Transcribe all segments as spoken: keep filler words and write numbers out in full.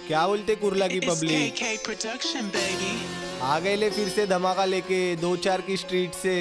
क्या बोलते कुर्ला की पब्लिक? आ गए ले फिर से धमाका लेके दो चार की स्ट्रीट से।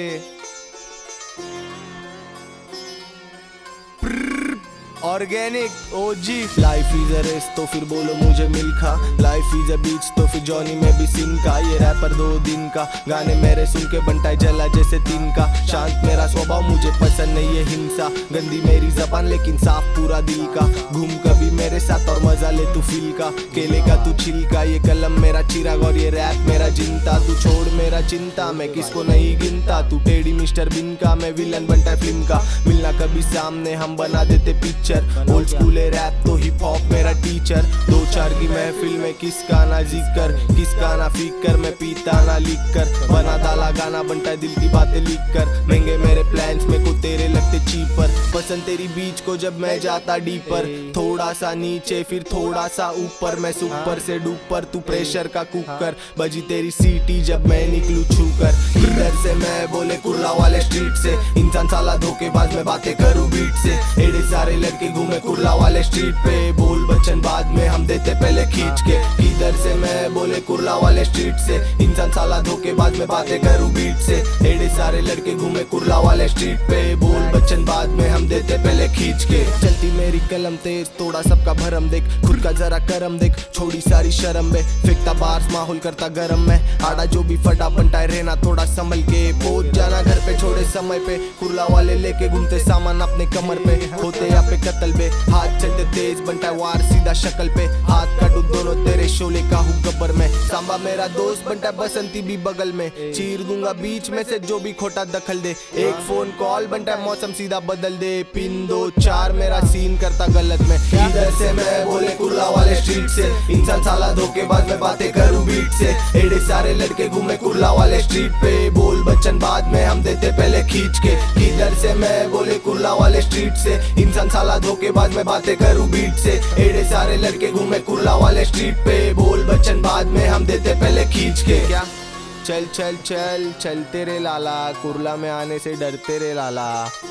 Organic OG. Life is a race तो फिर बोलो मुझे Milkha, life is a beach तो फिर जॉनी में भी सिन का। ये रैपर दो दिन का, गाने मेरे सुन के बनता जला जैसे तीन का। शांत मेरा स्वभाव मुझे पसंद नहीं है हिंसा, गंदी मेरी जबान लेकिन साफ पूरा दिल का। घूम कभी मेरे साथ और मजा ले तू फील का, केले का तू छिलका। ये कलम मेरा चिराग और ये रैप मेरा जिंता। तू छोड़ मेरा चिंता, मैं किसको नहीं गिनता। तू टेढ़ी मिस्टर बिन का, मैं विलन बनता फिल्म का। मिलना कभी सामने हम बना देते पिक्चर, ओल्ड स्कूल रैप तो हिप हॉप मेरा टीचर। दो चार की महफिल में किसका ना जिक्र, किसका ना फिकर। मैं पीता ना लिख कर, बना डाला गाना बनता दिल की बातें लिख कर। महंगे मेरे प्लान्स में को तेरे लगते चीपर, पसंद तेरी बीच को जब मैं जाता डीपर। थोड़ा सा नीचे फिर थोड़ा सा ऊपर, मैं सुपर से डूपर तू प्रेशर का कुकर। बजी तेरी सीटी जब मैं निकलूं छूकर। इधर से मैं बोले कुर्ला वाले स्ट्रीट से, इंसान साला धोखेबाज में बातें करूं बीट से। एड़े सारे लड़के घूमे कुर्ला वाले स्ट्रीट पे, बोल बच्चन बाद में हम देते पहले खींच के। इधर से मैं बोले कुर्ला वाले स्ट्रीट से, इंसान साला धोखेबाज में बातें करूं बीट से। एड़े सारे लड़के घूमे कुर्ला वाले स्ट्रीट पे, बोल बच्चन बाद में हम देते पहले खींच के। चलती मेरी कलम तेज, थोड़ा सबका भरम देख, खुद का जरा करम देख। छोड़ी सारी शर्म में, फेंकता बार्स माहौल करता गरम में। आड़ा जो भी फटा बनता रहना थोड़ा संभल के, पहुंच जाना घर पे छोड़े समय पे। कुर्ला वाले लेके घूमते सामान अपने कमर पे, होते यहाँ पे कत्ल बे। हाथ चलते तेज बनता है वार सीधा शक्ल पे, हाथ काटू दोनों तेरे शोले का हूँ गब्बर में। सांबा मेरा दोस्त बनता है बसंती भी बगल में, चीर दूंगा बीच में से जो भी खोटा दखल दे। एक फोन कॉल बनता है मौसम सीधा बदल दे, पिन दो चार मेरा सीन करता गलत में। इधर से मैं बोले कुर्ला वाले स्ट्रीट से, इंसान साला धोखेबाज में बातें करूं बीट से। एड़े सारे लड़के घूमे कुर्ला वाले स्ट्रीट पे, बोल बच्चन बाद में हम देते पहले खींच के। इधर से मैं बोले कुर्ला वाले स्ट्रीट से, इंसान साला धोखेबाज में बातें करूं बीट से। एड़े सारे लड़के घूमे कुर्ला वाले स्ट्रीट पे, बोल बच्चन बाद में हम देते पहले खींच के। क्या चल चल चल चलते रे लाला, कुर्ला में आने से डरते रे लाला।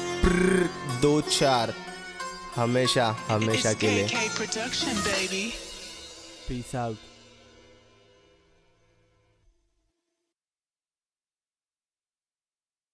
दो चार हमेशा हमेशा के लिए। Peace out.